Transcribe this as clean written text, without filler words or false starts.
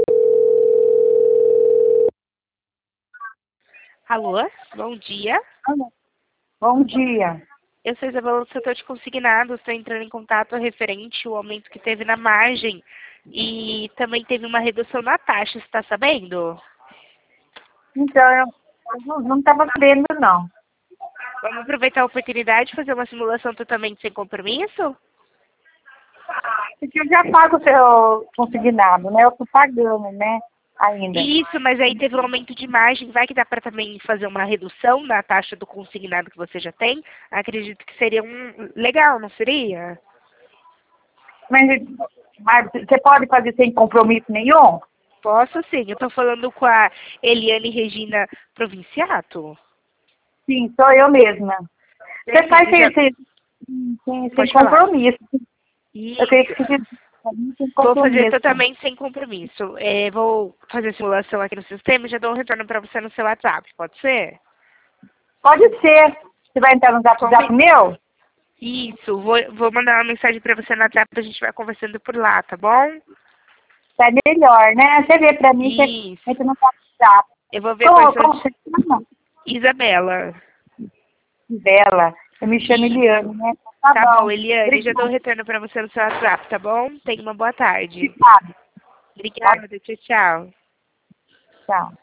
Alô, bom dia. Bom dia. Eu sou Isabela do setor de consignados, estou entrando em contato referente ao aumento que teve na margem e também teve uma redução na taxa, você está sabendo? Então, eu não estava sabendo, não. Vamos aproveitar a oportunidade de fazer uma simulação totalmente sem compromisso? Porque eu já pago o seu consignado, né? Eu estou pagando, né? Ainda. Isso, mas aí teve um aumento de margem, vai que dá para também fazer uma redução na taxa do consignado que você já tem? Acredito que seria legal, não seria? Mas você pode fazer sem compromisso nenhum? Posso sim, eu estou falando com a Eliane Regina Provinciato. Sim, sou eu mesma. Você faz Perfeito, já... sem Pode falar. compromisso. Eu queria Isso. que você fizesse sem Vou fazer compromisso. totalmente sem compromisso. Vou fazer a simulação aqui no sistema e já dou um retorno para você no seu WhatsApp, pode ser? Pode ser. Você vai entrar no WhatsApp Combi... meu? Isso, vou mandar uma mensagem para você no WhatsApp, a gente vai conversando por lá, tá bom? Tá melhor, né? Você vê pra mim, você Isso. entra no WhatsApp. Eu vou ver quais são Como as... você chama? Isabela. Bela. Eu me chamo Isso. Eliane, né? Tá Tá bom, bom. Eliane, já dou um Obrigada. retorno para você no seu WhatsApp, tá bom? Tenha uma boa tarde. Obrigada. Obrigada, tchau, tchau. Tchau.